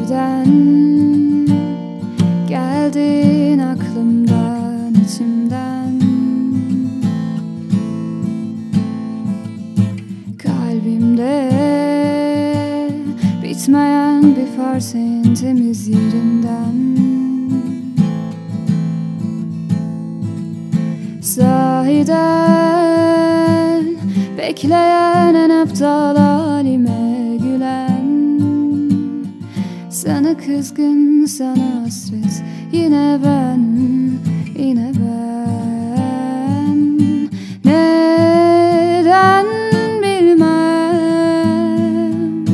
birden geldin aklımdan, içimden. Kalbimde bitmeyen bir farsın temiz yerinden. Sahiden bekleyen en aptal halime gülen. Sana kızgın, sana hasret, yine ben, yine ben. Neden bilmem.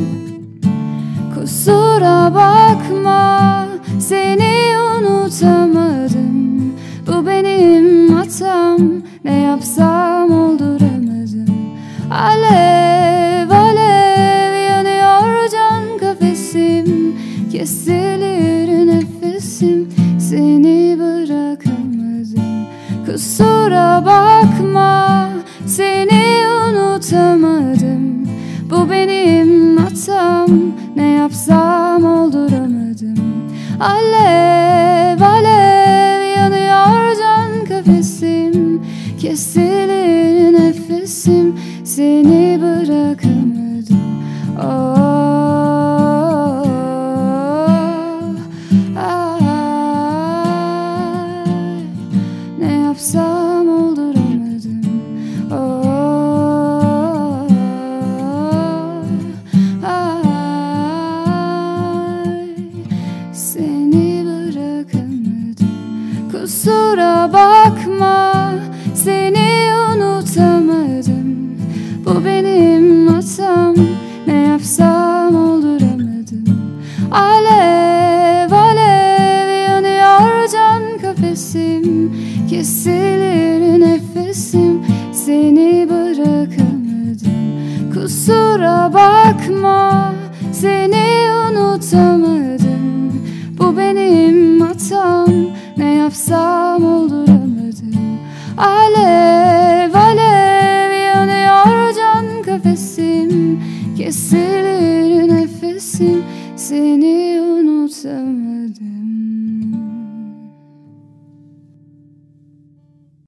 Kusura bakma, seni unutamadım. Bu benim hatam, ne yapsam olduramadım. Alev alev yanıyor can kafesim, kesilir nefesim, seni bırakamadım. Kusura bakma, seni unutamadım. Bu benim hatam, ne yapsam olduramadım. Alev alev yanıyor can kafesim, kesilir nefesim, seni bırakamadım. Oh, ay, ne yapsam olduramadım. Oh, ay, seni bırakamadım. Kusura bakma, seni unutamadım. Bu benim hatam, ne yapsam olduramadım. Alev alev yanıyor can kafesim, kesilir nefesim, seni bırakamadım. Kusura bakma, seni unutamadım. Bu benim hatam, ne yapsam olduramadım. Alev alev yanıyor can kafesim, kesilir nefesim, seni unutamadım.